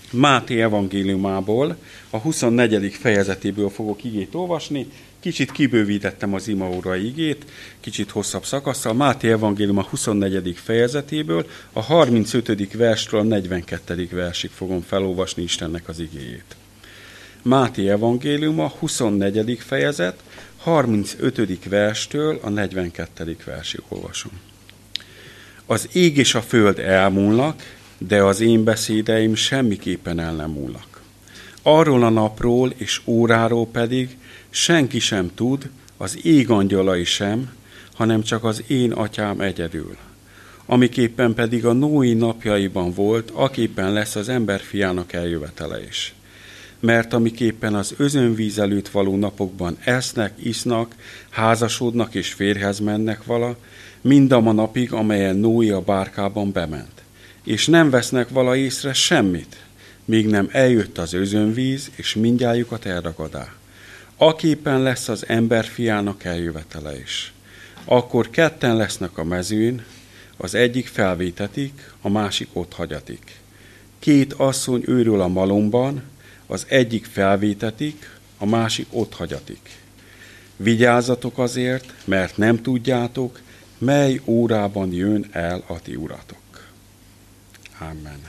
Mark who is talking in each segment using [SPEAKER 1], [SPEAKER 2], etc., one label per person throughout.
[SPEAKER 1] Máté evangéliumából, a 24. fejezetéből fogok igét olvasni. Kicsit kibővítettem az imaóra igét, kicsit hosszabb szakasszal. Máté evangélium a 24. fejezetéből, a 35. versről a 42. versig fogom felolvasni Istennek az igéjét. Máté evangélium a 24. fejezet, 35. verstől a 42. versig olvasom. Az ég és a föld elmúlnak, de az én beszédeim semmiképpen el nem múlnak. Arról a napról és óráról pedig senki sem tud, az ég angyalai sem, hanem csak az én atyám egyedül. Amiképpen pedig a Nói napjaiban volt, aképpen lesz az emberfiának eljövetele is. Mert amiképpen az özönvíz előtt való napokban esznek, isznak, házasodnak és férjhez mennek vala, mindam a napig, amelyen Nói a bárkában bement. És nem vesznek vala észre semmit, míg nem eljött az özönvíz, és mindnyájukat elragadá. Aképpen lesz az emberfiának eljövetele is. Akkor ketten lesznek a mezőn, az egyik felvétetik, a másik ott hagyatik. Két asszony őrül a malomban, az egyik felvétetik, a másik ott hagyatik. Vigyázzatok azért, mert nem tudjátok, mely órában jön el a ti uratok. Amen.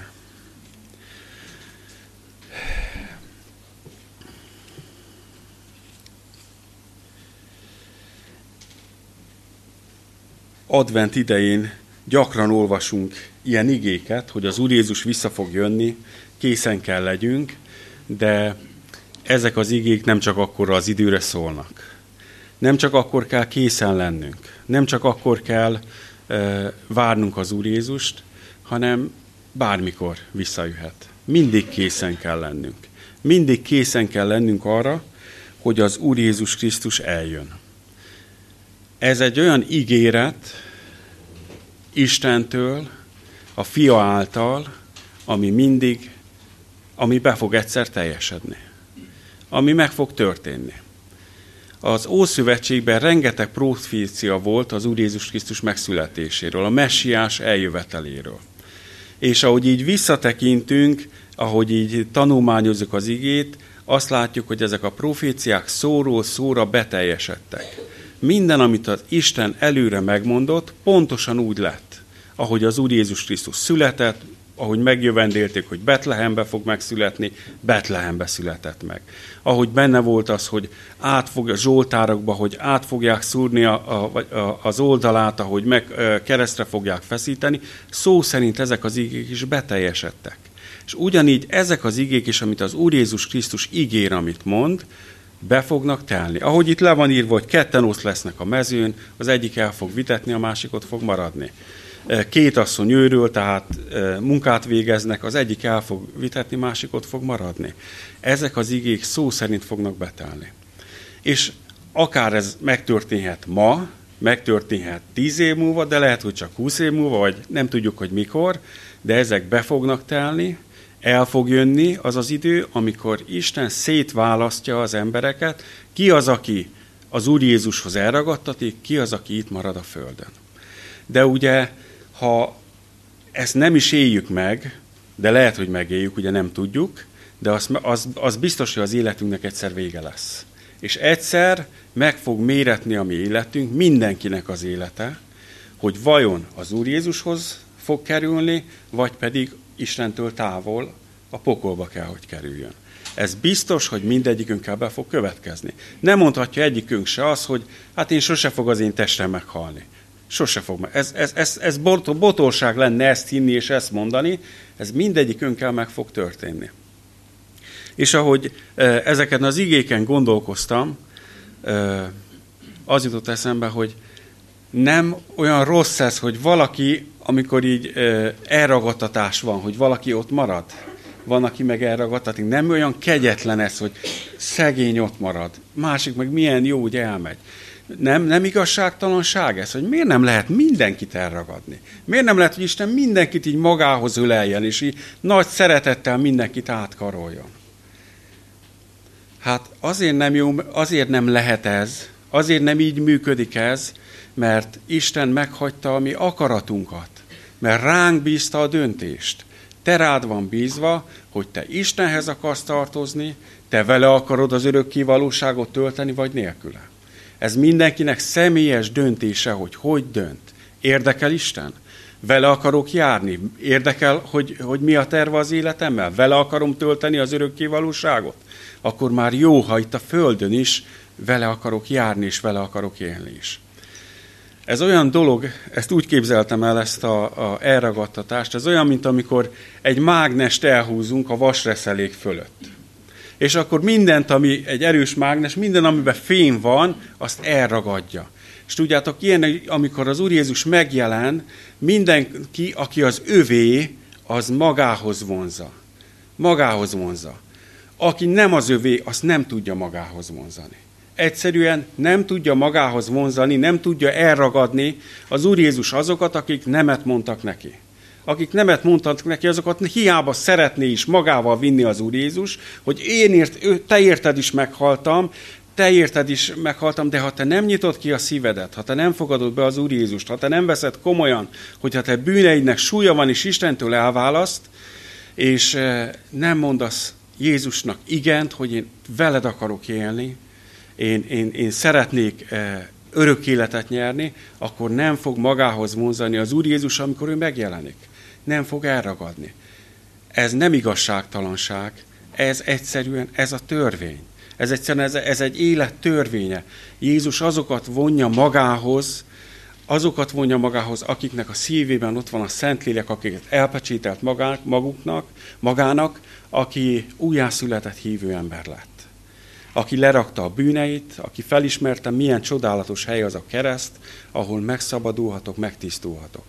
[SPEAKER 1] Advent idején gyakran olvasunk ilyen igéket, hogy az Úr Jézus vissza fog jönni, készen kell legyünk, de ezek az igék nem csak akkor az időre szólnak. Nem csak akkor kell készen lennünk, nem csak akkor kell várnunk az Úr Jézust, hanem bármikor visszajöhet. Mindig készen kell lennünk. Mindig készen kell lennünk arra, hogy az Úr Jézus Krisztus eljön. Ez egy olyan ígéret Istentől, a Fia által, ami be fog egyszer teljesedni. Ami meg fog történni. Az Ószövetségben rengeteg profécia volt az Úr Jézus Krisztus megszületéséről, a messiás eljöveteléről. És ahogy így visszatekintünk, ahogy így tanulmányozzuk az igét, azt látjuk, hogy ezek a proféciák szóról szóra beteljesedtek. Minden, amit az Isten előre megmondott, pontosan úgy lett, ahogy az Úr Jézus Krisztus született, ahogy megjövendélték, hogy Betlehembe fog megszületni, Betlehembe született meg. Ahogy benne volt az, hogy a zsoltárokba, hogy át fogják szúrni az oldalát, ahogy keresztre fogják feszíteni, szó szerint ezek az igék is beteljesedtek. És ugyanígy ezek az igék is, amit az Úr Jézus Krisztus ígér, amit mond, be fognak telni. Ahogy itt le van írva, hogy ketten ott lesznek a mezőn, az egyik el fog vitetni, a másik ott fog maradni. Két asszony őről, tehát munkát végeznek, az egyik el fog vitetni, másik ott fog maradni. Ezek az igék szó szerint fognak betelni. És akár ez megtörténhet ma, megtörténhet 10 év múlva, de lehet, hogy csak 20 év múlva, vagy nem tudjuk, hogy mikor, de ezek be fognak telni, el fog jönni az az idő, amikor Isten szétválasztja az embereket, ki az, aki az Úr Jézushoz elragadtatik, ki az, aki itt marad a földön. De ugye, ha ezt nem is éljük meg, de lehet, hogy megéljük, ugye nem tudjuk, de az biztos, hogy az életünknek egyszer vége lesz. És egyszer meg fog méretni a mi életünk, mindenkinek az élete, hogy vajon az Úr Jézushoz fog kerülni, vagy pedig Istentől távol a pokolba kell, hogy kerüljön. Ez biztos, hogy mindegyikünkkel be fog következni. Nem mondhatja egyikünk se az, hogy hát én sose fog az én testem meghalni. Sose fog meg. Ez botorság lenne ezt hinni és ezt mondani, ez mindegyikünkkel meg fog történni. És ahogy ezeken az igéken gondolkoztam, az jutott eszembe, hogy nem olyan rossz ez, hogy valaki, amikor így elragadtatás van, hogy valaki ott marad, van, aki meg elragadtatik. Nem olyan kegyetlen ez, hogy szegény ott marad, másik meg milyen jó, hogy elmegy. Nem igazságtalanság ez, hogy miért nem lehet mindenkit elragadni? Miért nem lehet, hogy Isten mindenkit így magához öleljen, és így nagy szeretettel mindenkit átkaroljon? Hát azért nem jó, azért nem lehet ez, azért nem így működik ez, mert Isten meghagyta a mi akaratunkat, mert ránk bízta a döntést. te rád van bízva, hogy te Istenhez akarsz tartozni, te vele akarod az örökké valóságot tölteni, vagy nélküle. Ez mindenkinek személyes döntése, hogy dönt. Érdekel Isten? Vele akarok járni? Érdekel, hogy mi a terve az életemmel? Vele akarom tölteni az örökké valóságot? Akkor már jó, ha itt a földön is vele akarok járni, és vele akarok élni is. Ez olyan dolog, ezt úgy képzeltem el, ezt a elragadtatást, ez olyan, mint amikor egy mágnest elhúzunk a vasreszelék fölött. És akkor mindent, ami egy erős mágnes, minden, amiben fém van, azt elragadja. És tudjátok, ilyen, amikor az Úr Jézus megjelen, mindenki, aki az övé, az magához vonza. Magához vonza. Aki nem az övé, azt nem tudja magához vonzani. Egyszerűen nem tudja magához vonzani, nem tudja elragadni az Úr Jézus azokat, akik nemet mondtak neki. Akik nemet mondtak neki, azokat hiába szeretné is magával vinni az Úr Jézus, hogy te érted is meghaltam, de ha te nem nyitod ki a szívedet, ha te nem fogadod be az Úr Jézust, ha te nem veszed komolyan, hogyha te bűneidnek súlya van, és Istentől elválaszt, és nem mondasz Jézusnak igent, hogy én veled akarok élni, én szeretnék örök életet nyerni, akkor nem fog magához vonzani az Úr Jézus, amikor ő megjelenik. Nem fog elragadni. Ez nem igazságtalanság, ez egyszerűen ez a törvény. Ez egyszerűen ez egy élet törvénye. Jézus azokat vonja magához, akiknek a szívében ott van a Szentlélek, akiket elpecsételt magának, aki újjászületett hívő ember lett. Aki lerakta a bűneit, aki felismerte, milyen csodálatos hely az a kereszt, ahol megszabadulhatok, megtisztulhatok.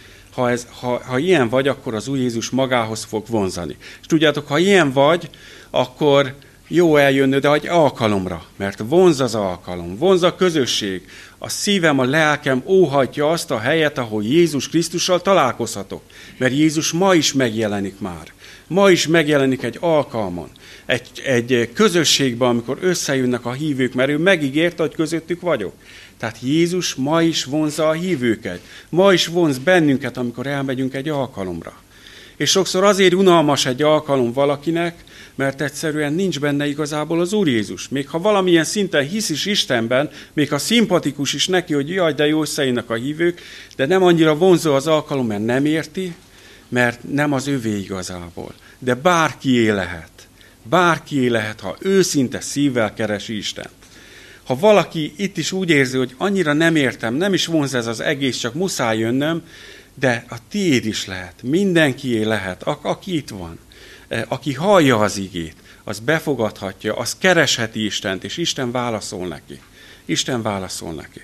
[SPEAKER 1] Ha ilyen vagy, akkor az Úr Jézus magához fog vonzani. És tudjátok, ha ilyen vagy, akkor jó eljönnöd, de egy alkalomra, mert vonz az alkalom, vonz a közösség. A szívem, a lelkem óhajtja azt a helyet, ahol Jézus Krisztussal találkozhatok. Mert Jézus ma is megjelenik már. Ma is megjelenik egy alkalmon. Egy közösségben, amikor összejönnek a hívők, mert ő megígérte, hogy közöttük vagyok. Tehát Jézus ma is vonzza a hívőket. Ma is vonz bennünket, amikor elmegyünk egy alkalomra. És sokszor azért unalmas egy alkalom valakinek, mert egyszerűen nincs benne igazából az Úr Jézus. Még ha valamilyen szinten hisz is Istenben, még ha szimpatikus is neki, hogy jaj, de jó összejönnek a hívők, de nem annyira vonzó az alkalom, mert nem érti, mert nem az övé igazából. De bárkié lehet, ha őszinte szívvel keresi Istent. Ha valaki itt is úgy érzi, hogy annyira nem értem, nem is vonz ez az egész, csak muszáj jönnöm, de a tiéd is lehet, mindenkié lehet, aki itt van, aki hallja az igét, az befogadhatja, az keresheti Istent, és Isten válaszol neki. Isten válaszol neki.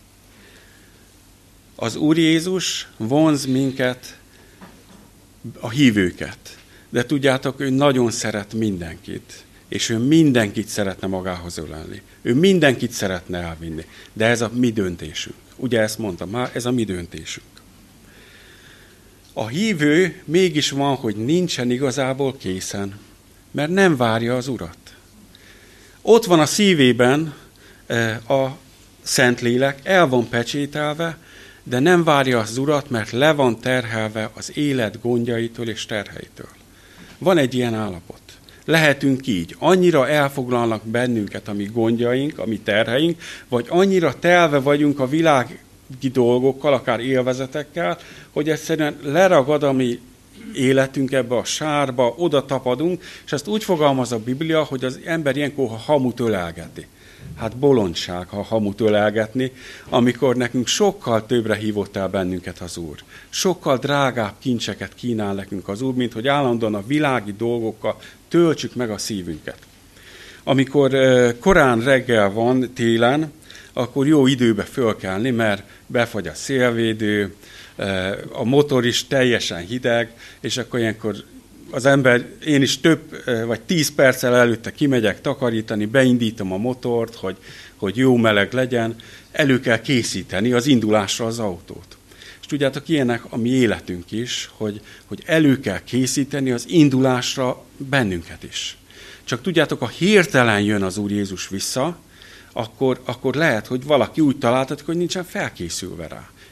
[SPEAKER 1] Az Úr Jézus vonz minket, a hívőket, de tudjátok, ő nagyon szeret mindenkit, és ő mindenkit szeretne magához ölelni. Ő mindenkit szeretne elvinni, de ez a mi döntésünk. Ugye ezt mondtam már, ez a mi döntésünk. A hívő mégis van, hogy nincsen igazából készen, mert nem várja az Urat. Ott van a szívében a Szentlélek, el van pecsételve, de nem várja az Urat, mert le van terhelve az élet gondjaitól és terheitől. Van egy ilyen állapot. Lehetünk így. Annyira elfoglalnak bennünket a mi gondjaink, a mi terheink, vagy annyira telve vagyunk a világi dolgokkal, akár élvezetekkel, hogy egyszerűen leragad a mi életünk ebbe a sárba, oda tapadunk, és ezt úgy fogalmaz a Biblia, hogy az ember ilyenkor hamut ölelgeti. Hát bolondság, ha hamut ölelgetni, amikor nekünk sokkal többre hívott el bennünket az Úr. Sokkal drágább kincseket kínál nekünk az Úr, mint hogy állandóan a világi dolgokkal töltsük meg a szívünket. Amikor korán reggel van télen, akkor jó időbe fölkelni, mert befagy a szélvédő, a motor is teljesen hideg, és akkor ilyenkor az ember, én is több vagy 10 perccel előtte kimegyek takarítani, beindítom a motort, hogy jó meleg legyen, elő kell készíteni az indulásra az autót. És tudjátok, ilyenek a mi életünk is, hogy elő kell készíteni az indulásra bennünket is. Csak tudjátok, ha hirtelen jön az Úr Jézus vissza, akkor lehet, hogy valaki úgy találtatik, hogy nincsen felkészülve rá.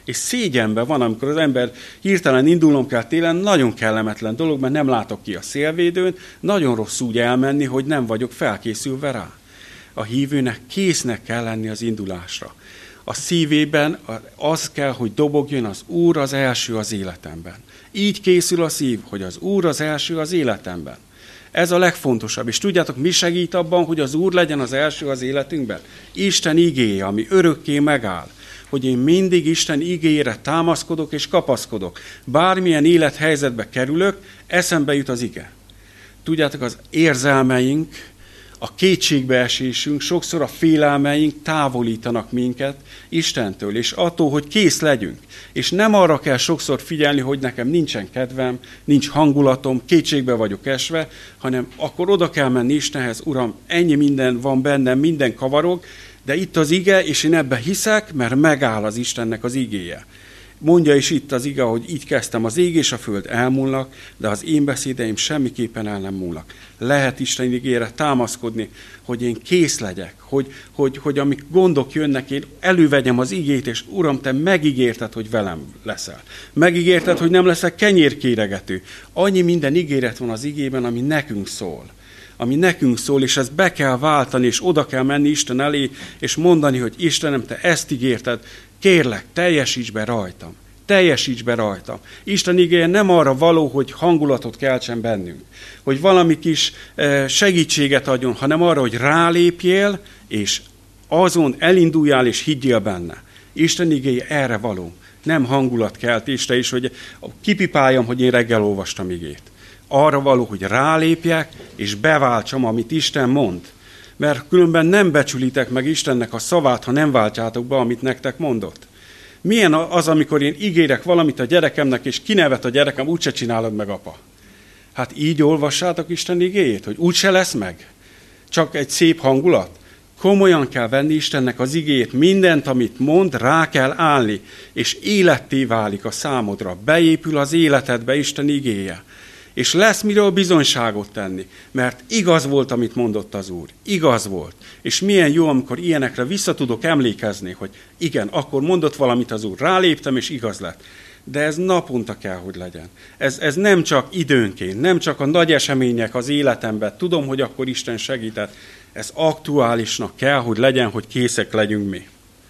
[SPEAKER 1] És szégyenben van, amikor az ember hirtelen indulnom kell télen, nagyon kellemetlen dolog, mert nem látok ki a szélvédőn, nagyon rossz úgy elmenni, hogy nem vagyok felkészülve rá. A hívőnek késznek kell lenni az indulásra. A szívében az kell, hogy dobogjon, az Úr az első az életemben. Így készül a szív, hogy az Úr az első az életemben. Ez a legfontosabb. És tudjátok, mi segít abban, hogy az Úr legyen az első az életünkben? Isten igéje, ami örökké megáll. Hogy én mindig Isten igéjére támaszkodok és kapaszkodok. Bármilyen élethelyzetbe kerülök, eszembe jut az ige. Tudjátok, az érzelmeink, a kétségbeesésünk, sokszor a félelmeink távolítanak minket Istentől, és attól, hogy kész legyünk. És nem arra kell sokszor figyelni, hogy nekem nincsen kedvem, nincs hangulatom, kétségbe vagyok esve, hanem akkor oda kell menni Istenhez, Uram, ennyi minden van bennem, minden kavarog, de itt az ige, és én ebbe hiszek, mert megáll az Istennek az igéje. Mondja is itt az ige, hogy így kezdtem, az ég és a föld elmúlnak, de az én beszédeim semmiképpen el nem múlnak. Lehet Isten igére támaszkodni, hogy én kész legyek, hogy amik gondok jönnek, én elővegyem az igét, és Uram, te megígérted, hogy velem leszel. Megígérted, hogy nem leszek kenyérkéregető. Annyi minden ígéret van az igében, ami nekünk szól. Ami nekünk szól, és ezt be kell váltani, és oda kell menni Isten elé, és mondani, hogy Istenem, te ezt ígérted, kérlek, teljesíts be rajtam. Teljesíts be rajtam. Isten igéje nem arra való, hogy hangulatot keltsen bennünk, hogy valami kis segítséget adjon, hanem arra, hogy rálépjél, és azon elinduljál, és higgyél benne. Isten igéje erre való. Nem hangulatkeltésre is, hogy kipipáljam, hogy én reggel olvastam igét. Arra való, hogy rálépjek, és beváltsam, amit Isten mond. Mert különben nem becsülitek meg Istennek a szavát, ha nem váltjátok be, amit nektek mondott. Milyen az, amikor én ígérek valamit a gyerekemnek, és kinevet a gyerekem, úgyse csinálod meg, apa. Hát így olvassátok Isten igéjét, hogy úgyse lesz meg. Csak egy szép hangulat. Komolyan kell venni Istennek az igéjét, mindent, amit mond, rá kell állni, és életté válik a számodra. Beépül az életedbe Isten igéje. És lesz miről bizonyságot tenni, mert igaz volt, amit mondott az Úr. Igaz volt. És milyen jó, amikor ilyenekre vissza tudok emlékezni, hogy igen, akkor mondott valamit az Úr, ráléptem, és igaz lett. De ez naponta kell, hogy legyen. Ez nem csak időnként, nem csak a nagy események az életemben. Tudom, hogy akkor Isten segített. Ez aktuálisnak kell, hogy legyen, hogy készek legyünk mi.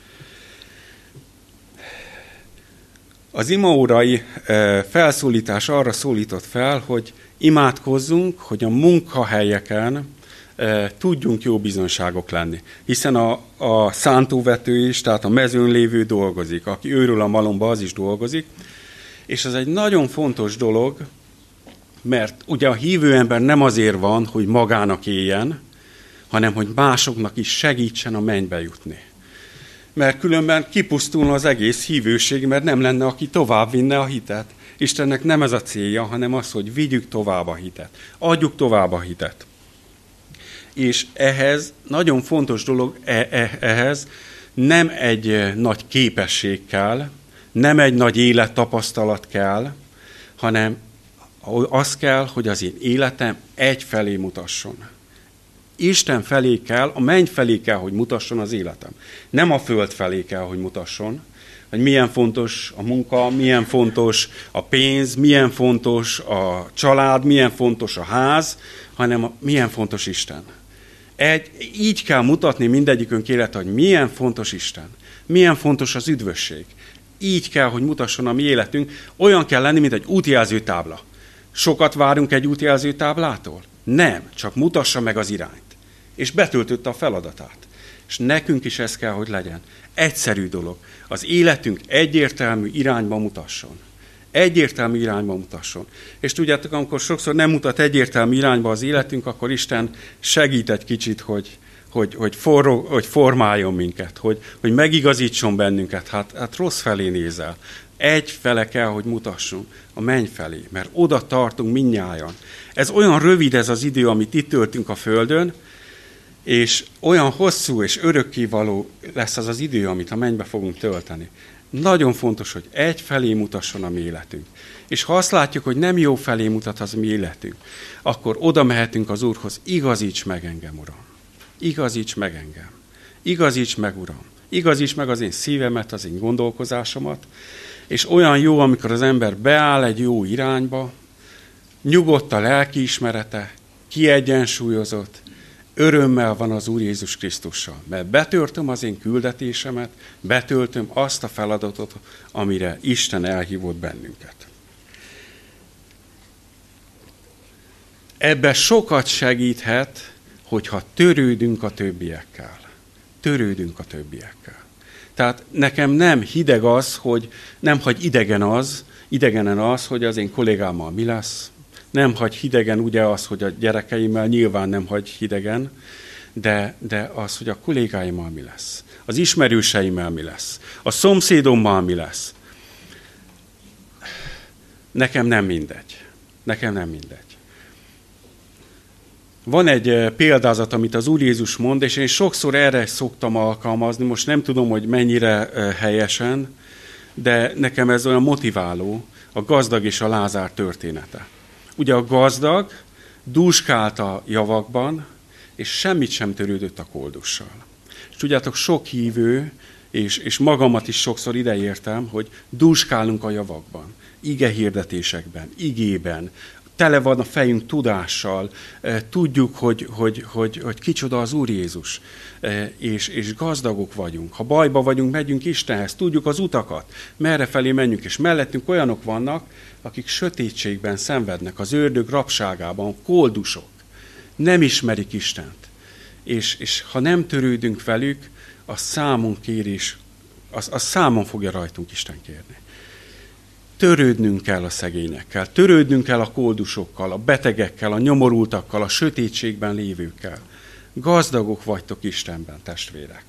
[SPEAKER 1] Az imaórai felszólítás arra szólított fel, hogy imádkozzunk, hogy a munkahelyeken tudjunk jó bizonyságok lenni. Hiszen a szántóvető is, tehát a mezőn lévő dolgozik, aki őrül a malomba, az is dolgozik. És ez egy nagyon fontos dolog, mert ugye a hívő ember nem azért van, hogy magának éljen, hanem hogy másoknak is segítsen a mennybe jutni. Mert különben kipusztulna az egész hívőség, mert nem lenne, aki tovább vinne a hitet. Istennek nem ez a célja, hanem az, hogy vigyük tovább a hitet. Adjuk tovább a hitet. És ehhez nagyon fontos dolog, ehhez nem egy nagy képesség kell, nem egy nagy élettapasztalat kell, hanem az kell, hogy az én életem egyfelé mutasson. Isten felé kell, a menny felé kell, hogy mutasson az életem. Nem a föld felé kell, hogy mutasson, hogy milyen fontos a munka, milyen fontos a pénz, milyen fontos a család, milyen fontos a ház, hanem milyen fontos Isten. Így kell mutatni mindegyikünk élet, hogy milyen fontos Isten, milyen fontos az üdvösség. Így kell, hogy mutasson a mi életünk. Olyan kell lenni, mint egy útjelzőtábla. Sokat várunk egy útjelzőtáblától? Nem, csak mutassa meg az irányt. És betöltötte a feladatát. És nekünk is ez kell, hogy legyen. Egyszerű dolog. Az életünk egyértelmű irányba mutasson. Egyértelmű irányba mutasson. És tudjátok, amikor sokszor nem mutat egyértelmű irányba az életünk, akkor Isten segít egy kicsit, hogy formáljon minket, hogy megigazítson bennünket. Hát rossz felé nézel. Egy fele kell, hogy mutassunk, a menny felé, mert oda tartunk mindnyájan. Ez olyan rövid ez az idő, amit itt töltünk a Földön, és olyan hosszú és örökkévaló lesz az az idő, amit a mennybe fogunk tölteni. Nagyon fontos, hogy egy felé mutasson a mi életünk. És ha azt látjuk, hogy nem jó felé mutat az mi életünk, akkor oda mehetünk az Úrhoz, igazíts meg engem, Uram. Igazíts meg engem. Igazíts meg, Uram. igazíts meg az én szívemet, az én gondolkozásomat, és olyan jó, amikor az ember beáll egy jó irányba, nyugodt a lelkiismerete, kiegyensúlyozott, örömmel van az Úr Jézus Krisztussal, mert betöltöm az én küldetésemet, betöltöm azt a feladatot, amire Isten elhívott bennünket. Ebben sokat segíthet, hogyha törődünk a többiekkel. Törődünk a többiekkel. Tehát nekem nem hideg az, hogy nem hagy idegenen az, hogy az én kollégámmal mi lesz. Nem hagy hidegen ugye az, hogy a gyerekeimmel nyilván nem hagy hidegen, de az, hogy a kollégáimmal mi lesz. Az ismerőseimmel mi lesz. A szomszédommal mi lesz. Nekem nem mindegy. Nekem nem mindegy. Van egy példázat, amit az Úr Jézus mond, és én sokszor erre szoktam alkalmazni, most nem tudom, hogy mennyire helyesen, de nekem ez olyan motiváló, a gazdag és a Lázár története. Ugye a gazdag dúskált a javakban, és semmit sem törődött a koldussal. És tudjátok, sok hívő, és magamat is sokszor ideértem, hogy dúskálunk a javakban, igehirdetésekben, igében, tele van a fejünk tudással, tudjuk, hogy kicsoda az Úr Jézus, és gazdagok vagyunk. Ha bajba vagyunk, megyünk Istenhez, tudjuk az utakat, merre felé menjünk, és mellettünk olyanok vannak, akik sötétségben szenvednek, az ördög rabságában, koldusok, nem ismerik Istent. És ha nem törődünk velük, az számon kérés, az számon fogja rajtunk Isten kérni. Törődnünk kell a szegényekkel, törődnünk kell a koldusokkal, a betegekkel, a nyomorultakkal, a sötétségben lévőkkel. Gazdagok vagytok Istenben, testvérek.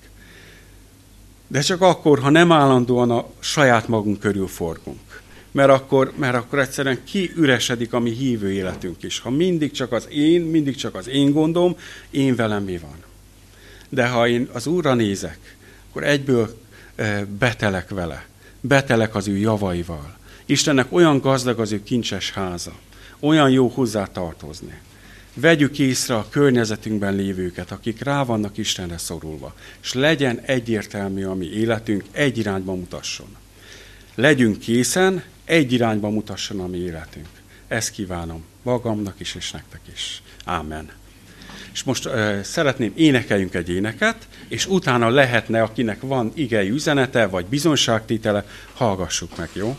[SPEAKER 1] De csak akkor, ha nem állandóan a saját magunk körül forgunk. Mert akkor egyszerűen kiüresedik a mi hívő életünk is. Ha mindig csak az én gondom, én velem mi van. De ha én az Úrra nézek, akkor egyből betelek vele, betelek az ő javaival. Istennek olyan gazdag az ő kincses háza, olyan jó hozzá tartozni. Vegyük észre a környezetünkben lévőket, akik rá vannak Istenre szorulva, és legyen egyértelmű a mi életünk, egy irányba mutasson. Legyünk készen, egy irányba mutasson a mi életünk. Ezt kívánom magamnak is, és nektek is. Ámen. És most szeretném, énekeljünk egy éneket, és utána lehetne, akinek van igei üzenete, vagy bizonságtétele, hallgassuk meg, jó?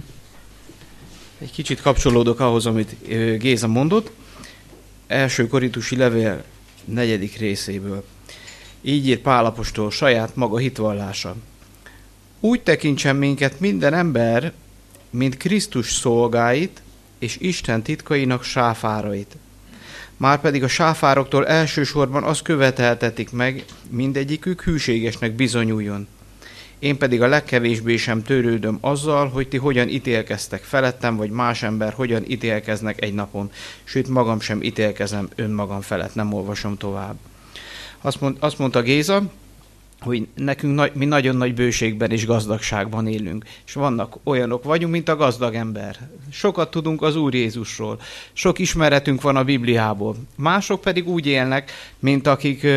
[SPEAKER 2] Egy kicsit kapcsolódok ahhoz, amit Géza mondott. 1. Korintusi levél 4. részéből. Így írt Pál apostol saját maga hitvallása. Úgy tekintsen minket minden ember, mint Krisztus szolgáit és Isten titkainak sáfárait. Márpedig a sáfároktól elsősorban azt követeltetik meg, mindegyikük hűségesnek bizonyuljon. Én pedig a legkevésbé sem törődöm azzal, hogy ti hogyan ítélkeztek felettem, vagy más ember hogyan ítélkeznek egy napon. Sőt, magam sem ítélkezem önmagam felett, nem olvasom tovább. Azt mondta Géza, hogy nekünk mi nagyon nagy bőségben és gazdagságban élünk. És vannak olyanok vagyunk, mint a gazdag ember. Sokat tudunk az Úr Jézusról. Sok ismeretünk van a Bibliából. Mások pedig úgy élnek, mint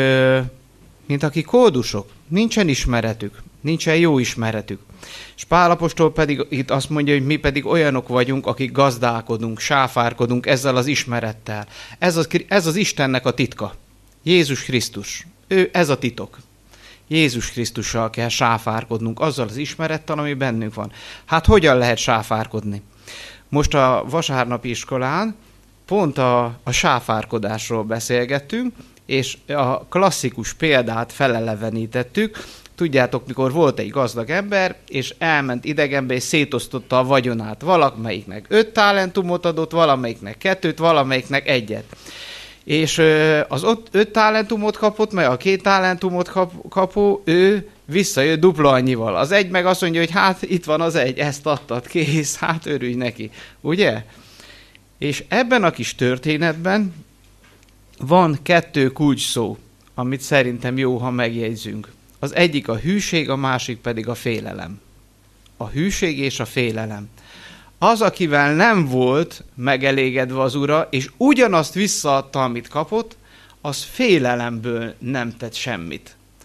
[SPEAKER 2] akik koldusok. Nincsen ismeretük. Nincsen jó ismeretük. És Pál apostol pedig itt azt mondja, hogy mi pedig olyanok vagyunk, akik gazdálkodunk, sáfárkodunk ezzel az ismerettel. Ez az Istennek a titka. Jézus Krisztus. Ez a titok. Jézus Krisztussal kell sáfárkodnunk, azzal az ismerettel, ami bennünk van. Hát hogyan lehet sáfárkodni? Most a vasárnapi iskolán pont a sáfárkodásról beszélgettünk, és a klasszikus példát felelevenítettük. Tudjátok, mikor volt egy gazdag ember, és elment idegenbe, és szétosztotta a vagyonát. Valamelyiknek 5 talentumot adott, valamelyiknek 2, valamelyiknek 1. És az 5 talentumot kapott, meg a 2 talentumot kapó, ő visszajött dupla annyival. Az egy meg azt mondja, hogy hát itt van az egy, ezt adtad, kész, hát örülj neki. Ugye? És ebben a kis történetben van 2 kulcsszó, amit szerintem jó, ha megjegyzünk. Az egyik a hűség, a másik pedig a félelem. A hűség és a félelem. Az, akivel nem volt megelégedve az ura, és ugyanazt visszaadta, amit kapott, az félelemből nem tett semmit.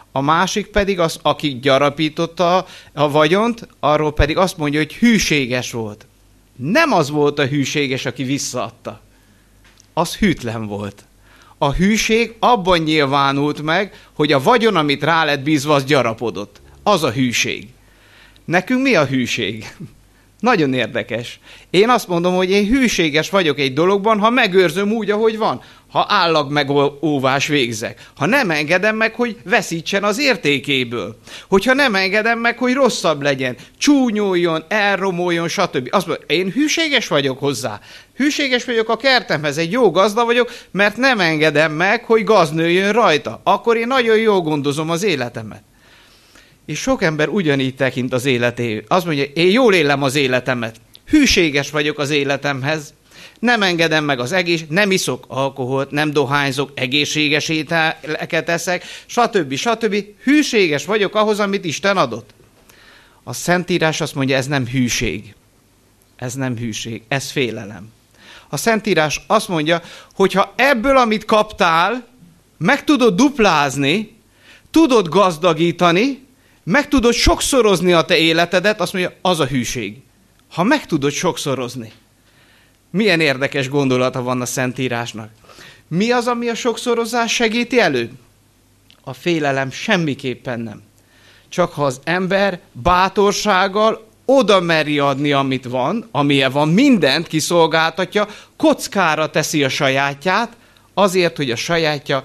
[SPEAKER 2] a másik pedig az, aki gyarapította a vagyont, arról pedig azt mondja, hogy hűséges volt. Nem az volt a hűséges, aki visszaadta. Az hűtlen volt. A hűség abban nyilvánult meg, hogy a vagyon, amit rá lett bízva, az gyarapodott. Az a hűség. Nekünk mi a hűség? Nagyon érdekes. Én azt mondom, hogy én hűséges vagyok egy dologban, ha megőrzöm úgy, ahogy van. Ha állagmegóvás végzek. Ha nem engedem meg, hogy veszítsen az értékéből. Hogyha nem engedem meg, hogy rosszabb legyen, csúnyoljon, elromoljon, stb. Azt mondom, én hűséges vagyok hozzá. Hűséges vagyok a kertemhez, egy jó gazda vagyok, mert nem engedem meg, hogy gaz nőjön rajta. Akkor én nagyon jól gondozom az életemet. És sok ember ugyanígy tekint az életéhez. Azt mondja, én jól élem az életemet. Hűséges vagyok az életemhez. Nem engedem meg az nem iszok alkoholt, nem dohányzok, egészséges ételeket eszek, stb. Hűséges vagyok ahhoz, amit Isten adott. A Szentírás azt mondja, ez nem hűség. Ez nem hűség, ez félelem. A Szentírás azt mondja, hogy ha ebből, amit kaptál, meg tudod duplázni, tudod gazdagítani, meg tudod sokszorozni a te életedet, azt mondja, az a hűség. Ha meg tudod sokszorozni. Milyen érdekes gondolata van a Szentírásnak. Mi az, ami a sokszorozás segíti elő? A félelem semmiképpen nem. Csak ha az ember bátorsággal oda meri adni, amit van, amilyen van, mindent kiszolgáltatja, kockára teszi a sajátját, azért, hogy a sajátja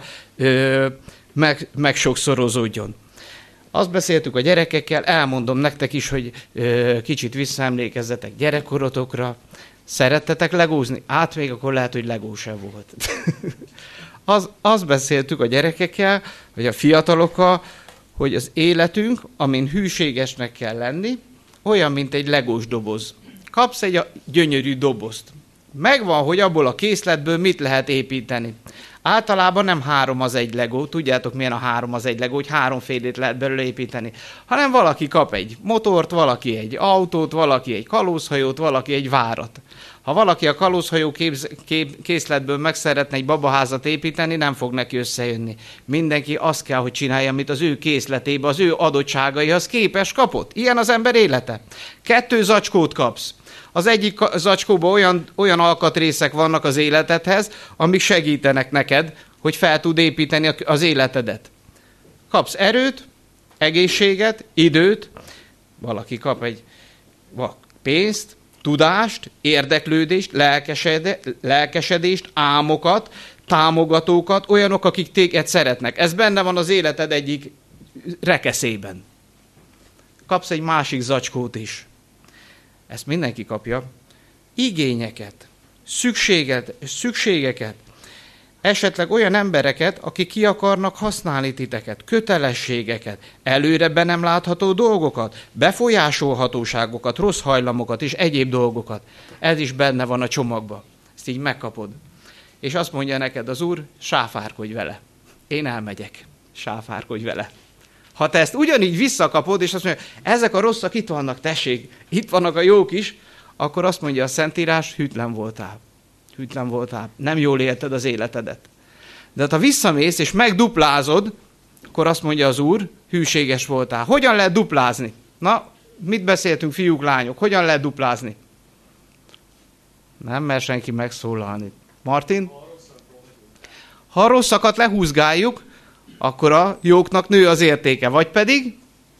[SPEAKER 2] megsokszorozódjon. Azt beszéltük a gyerekekkel, elmondom nektek is, hogy kicsit visszaemlékezzetek gyerekkorotokra. Szerettetek legózni? Még akkor lehet, hogy legó sem volt. Azt beszéltük a gyerekekkel, vagy a fiatalokkal, hogy az életünk, amin hűségesnek kell lenni, olyan, mint egy legós doboz. Kapsz egy gyönyörű dobozt. Megvan, hogy abból a készletből mit lehet építeni. Általában nem 3-1 legó, tudjátok milyen a 3-1 legó, hogy 3-félét lehet belőle építeni, hanem valaki kap egy motort, valaki egy autót, valaki egy kalózhajót, valaki egy várat. Ha valaki a kalózhajó készletből meg szeretne egy babaházat építeni, nem fog neki összejönni. Mindenki azt kell, hogy csinálja, amit az ő készletébe, az ő adottságaihoz képes kapott. Ilyen az ember élete. 2 zacskót kapsz. Az egyik zacskóban olyan alkatrészek vannak az életedhez, amik segítenek neked, hogy fel tud építeni az életedet. Kapsz erőt, egészséget, időt, valaki kap egy pénzt, tudást, érdeklődést, lelkesedést, álmokat, támogatókat, olyanok, akik téged szeretnek. Ez benne van az életed egyik rekeszében. Kapsz egy másik zacskót is. Ezt mindenki kapja. Igényeket, szükségeket, esetleg olyan embereket, akik ki akarnak használni titeket, kötelességeket, előre be nem látható dolgokat, befolyásolhatóságokat, rossz hajlamokat és egyéb dolgokat. Ez is benne van a csomagban. Ezt így megkapod. És azt mondja neked az Úr, sáfárkodj vele. Én elmegyek, sáfárkodj vele. Ha te ezt ugyanígy visszakapod, és azt mondja, ezek a rosszak itt vannak, tessék, itt vannak a jók is, akkor azt mondja a Szentírás, hűtlen voltál. Hűtlen voltál. Nem jól élted az életedet. De ha visszamész és megduplázod, akkor azt mondja az Úr, hűséges voltál. Hogyan lehet duplázni? Na, mit beszéltünk, fiúk, lányok? Hogyan lehet duplázni? Nem mer senki megszólalni. Martin? Ha a rosszakat lehúzgáljuk, akkor a jóknak nő az értéke. Vagy pedig?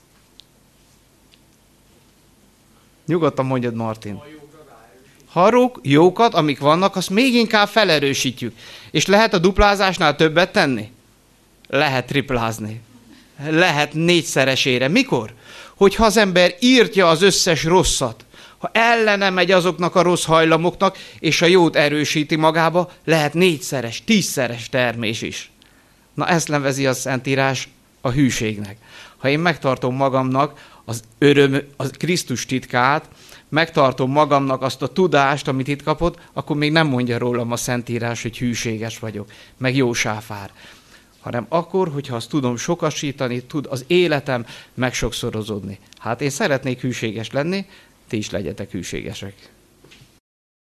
[SPEAKER 2] Nyugodtan mondjad, Martin. Ha a jókat, amik vannak, azt még inkább felerősítjük. És lehet a duplázásnál többet tenni? Lehet triplázni. Lehet 4-szeresére. Mikor? Hogyha az ember írtja az összes rosszat, ha ellene megy azoknak a rossz hajlamoknak, és a jót erősíti magába, lehet 4-szeres, 10-szeres termés is. Na ezt nevezi a Szentírás a hűségnek. Ha én megtartom magamnak az öröm, a Krisztus titkát, megtartom magamnak azt a tudást, amit itt kapott, akkor még nem mondja rólam a Szentírás, hogy hűséges vagyok, meg jó sáfár. Hanem akkor, hogyha azt tudom sokasítani, tud az életem megsokszorozódni. Hát én szeretnék hűséges lenni, ti is legyetek hűségesek.